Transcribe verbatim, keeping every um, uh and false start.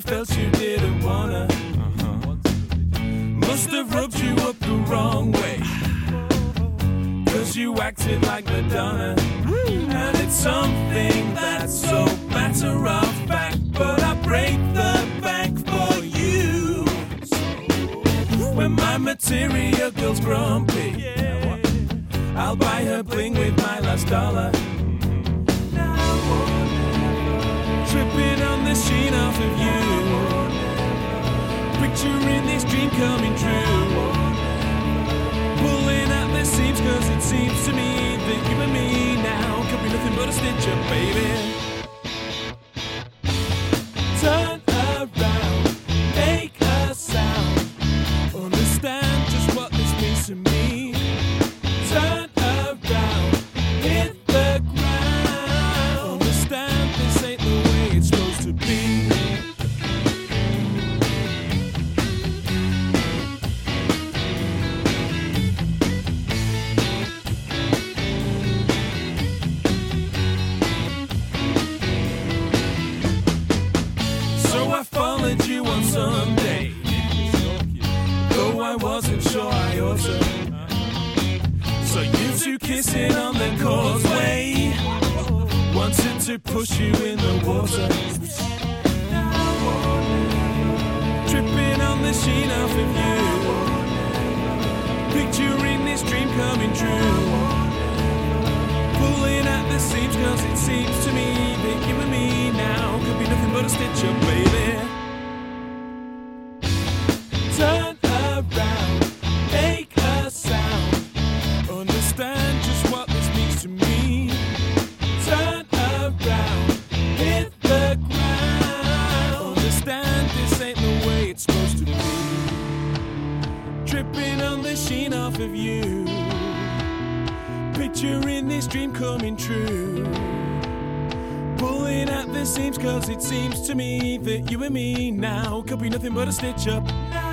felt you didn't wanna. Must have rubbed you up the wrong way, 'cause you acted like Madonna. And it's something that's so matter of fact, but I break the bank for you. When my material girl's grumpy, I'll buy her bling with my last dollar. Tripping on the sheen off of you, picturing this dream coming true. Pulling at the seams, 'cause it seems to me that you and me now could be nothing but a stitch up, baby. Turn around, make a sound, understand just what this means to me. Turn around, hit the ground, understand this ain't the way it's supposed to be. So I followed you on Sunday, though I wasn't sure I ought to. So you two kissing on the causeway, wanted to push you in the water. Tripping on the sheen off of you, picturing this dream coming true. Pulling at the seams, 'cause it seems to me that you and me now could be nothing but a stitch up, baby. Turn around, make a sound, understand just what this means to me. Turn around, hit the ground, understand this ain't the way it's supposed to be. Tripping on the sheen off of you, picturing this dream coming true. Pulling at the seams, 'cause it seems to me that you and me now could be nothing but a stitch up.